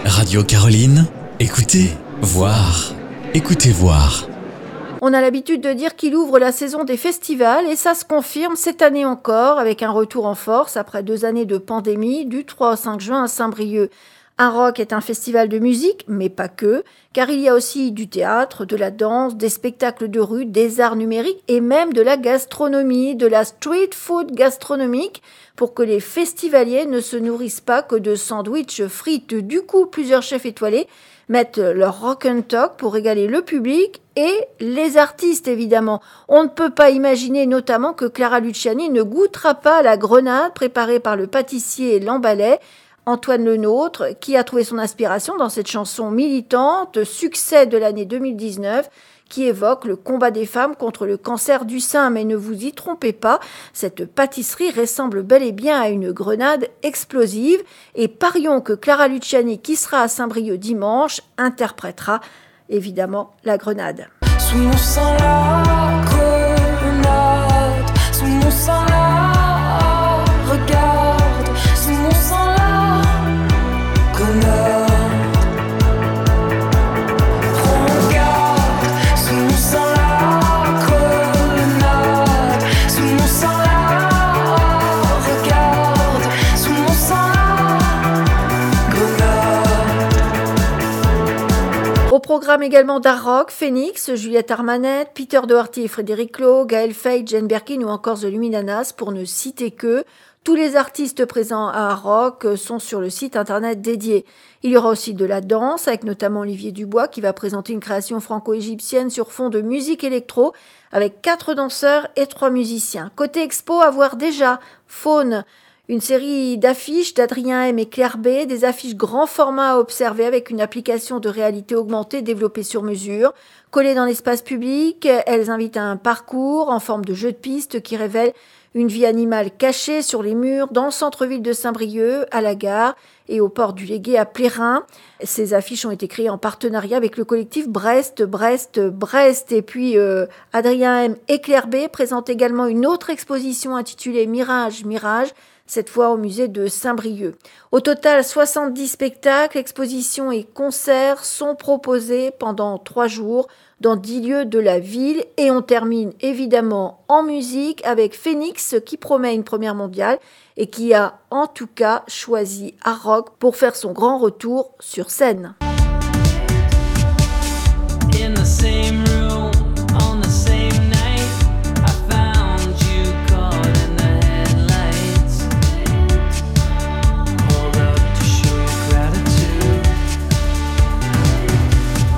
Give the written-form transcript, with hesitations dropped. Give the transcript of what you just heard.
Radio Caroline, écoutez, voir, écoutez voir. On a l'habitude de dire qu'il ouvre la saison des festivals et ça se confirme cette année encore avec un retour en force après 2 années de pandémie du 3 au 5 juin à Saint-Brieuc. Un rock est un festival de musique, mais pas que, car il y a aussi du théâtre, de la danse, des spectacles de rue, des arts numériques et même de la gastronomie, de la street food gastronomique pour que les festivaliers ne se nourrissent pas que de sandwichs frites. Du coup, plusieurs chefs étoilés mettent leur rock and talk pour régaler le public et les artistes, évidemment. On ne peut pas imaginer notamment que Clara Luciani ne goûtera pas à la grenade préparée par le pâtissier Lambalet, Antoine Lenôtre, qui a trouvé son inspiration dans cette chanson militante, succès de l'année 2019, qui évoque le combat des femmes contre le cancer du sein. Mais ne vous y trompez pas, cette pâtisserie ressemble bel et bien à une grenade explosive. Et parions que Clara Luciani, qui sera à Saint-Brieuc dimanche, interprétera évidemment la grenade. Sous mon sang la grenade, sous mon sang la regarde, sous mon sang la grenade. Prends garde, sous mon sang la grenade, sous mon sang la regarde, sous mon sang la grenade. Au programme également d'art rock, Phoenix, Juliette Armanet, Peter Doherty et Frédéric Lowe, Gaël Faye, Jane Birkin ou encore The Luminanas, pour ne citer que. Tous les artistes présents à Art Rock sont sur le site internet dédié. Il y aura aussi de la danse, avec notamment Olivier Dubois qui va présenter une création franco-égyptienne sur fond de musique électro, avec 4 danseurs et 3 musiciens. Côté expo, à voir déjà Faune, une série d'affiches d'Adrien M et Claire B, des affiches grand format à observer avec une application de réalité augmentée développée sur mesure. Collées dans l'espace public, elles invitent à un parcours en forme de jeu de piste qui révèle une vie animale cachée sur les murs dans le centre-ville de Saint-Brieuc, à la gare et au port du Légué à Plérin. Ces affiches ont été créées en partenariat avec le collectif Brest. Et puis Adrien M et Claire B présentent également une autre exposition intitulée Mirage, cette fois au musée de Saint-Brieuc. Au total, 70 spectacles, expositions et concerts sont proposés pendant 3 jours dans 10 lieux de la ville. Et on termine évidemment en musique avec Phoenix qui promet une première mondiale et qui a en tout cas choisi Art Rock pour faire son grand retour sur scène.